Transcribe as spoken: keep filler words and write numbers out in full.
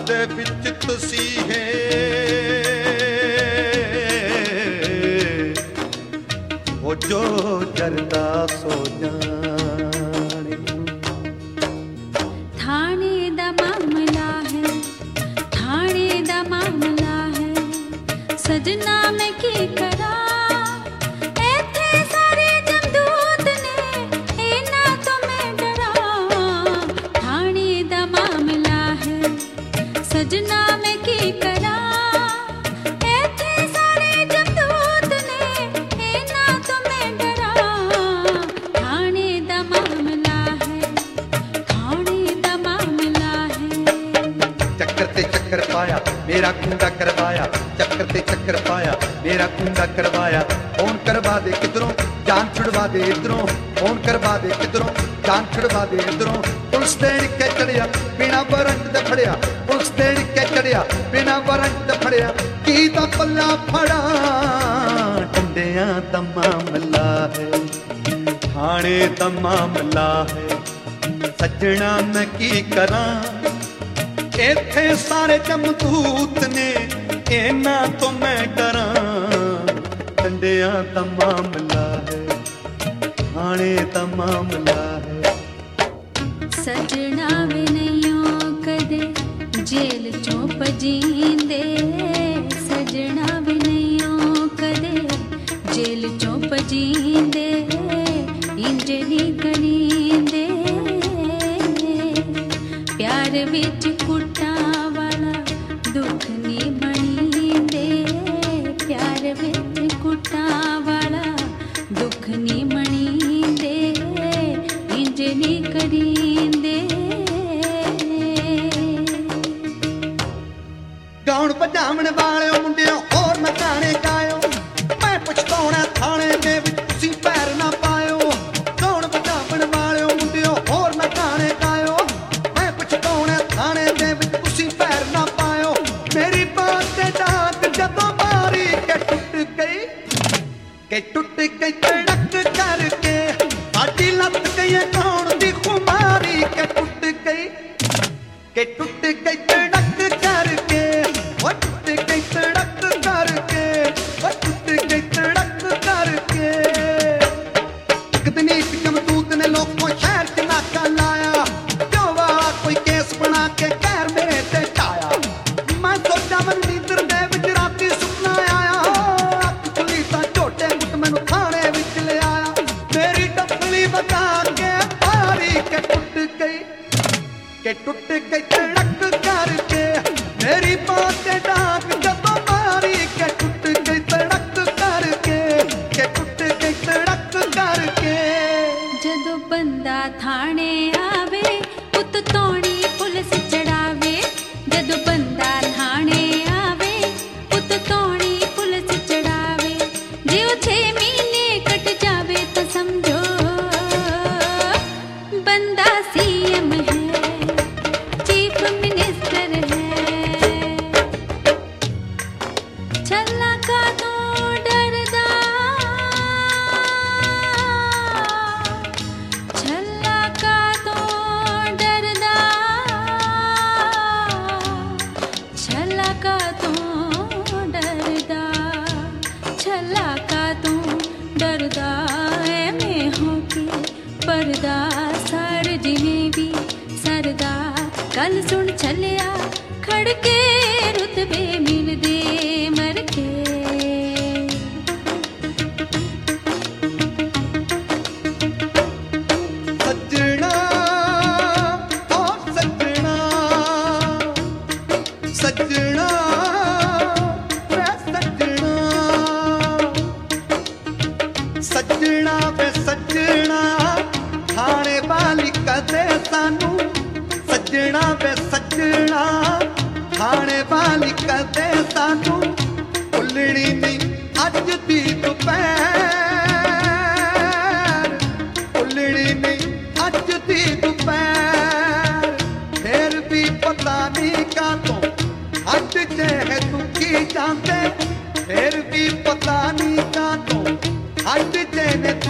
दे विच तुसी है वो जो जरदा सो जाने। थाने दा मामला है, थाने दा मामला है, सजना मैं की करा एथे सारे जमदूत ने इना तो मैं डरा। थाने दा मामला है, सजना मैं की करा एथे सारे जमदूत ने इना तो मैं डरा। थाने दा मामला है, थाने दा मामला है। चक्कर ते चक्कर पाया मेरा कुंडा करवाया, चक्कर ते चक्कर पाया मेरा कुंडा करवाया। फोन करवा दे किधरों जान छुड़वा दे इधरों, फोन करवा दे किधरों जान छुड़वा दे इधरों। पुलिस दे निके चढ़िया बिना वारंट दे फड़िया, पुलिस दे निके चढ़िया बिना वारंट दे फड़िया। की दा पल्ला फड़ा डंडियां दा मामला है, थाने दा मामला है। सजना मैं की करां इत्थे सारे जमदूत ने इना तो मैं डरां। डंडियां दा मामला है, थाने दा मामला है। सजना वे नैयों कदे जेल चों पजींदे, सजना वे नैयों कदे जेल चों पजींदे। इंज नी करींदे प्यार विच कुट्टा वाला दुख नी मणींदे। प्यार विच कुट्टा वाला दुख नी मणींदे। इंज नी करींदे। गाउण बजावण वाले मुंडियों और मैं गाने गायो, मैं पछताउणा थाने दे विच तुसीं पैर ना पायो। गाउण बजावण वाले मुंडियों और मैं गाने गायो, मैं पछताउणा थाने दे विच तुसीं पैर ना पायो। मेरी बात ते डाक जदों मारी के टुट गई, के टुट गई तड़क करके साडी लत गई गाउण दी खुमारी। के टुट गई, के टुट गई तड़क करके, वो टुट गई तड़क करके, वो टुट गई तड़क करके। एक दिन एक जमदूत ने लोगों शहर च नाका लाया, क्यों वाला कोई केस बना के कैर मेरे ते चाया। मैं सोचा मन नींदर दे विच राती सुपना आया, अख खुली तां झोटे गुट मैनू थाने विच ले आया। मेरी डफली बता के पारी के टुट गई, के टुट गई तड़क करके। मेरी बात ते डाक जदों मारी के टुट गई तड़क करके, के टुट गई तड़क करके। जदों बंदा थाने आवे उत तोड़ी पुलिस चढ़ावे। जदों बंदा थाने आवे उत तोड़ी पुलिस चढ़ावे। जे ओ छे महीने कट जावे तो समझो बंदा सीएम है, चीफ मिनिस्टर है। छल्ला का तो डरदा, छल्ला का तो डरदा, छल्ला का तो डरदा, छल्ला का तो डरदा। मैं होके परदा सार जिमें भी सरदा। कल सुन छलिया खड़के रुतबे मिलदे मर के। सजना ओ सजना, सजना वे सजना, सजना वे सजना। थाने वाली कदे सानू, सजना वे सजना। थाने वाली कदे सानू भुलनी नहीं अज दी दुपहर, भुलनी नहीं अज दी दुपहर। फिर भी पता नहीं कातों हट जे दुखी जाते, फिर भी पता नहीं कातों हट जे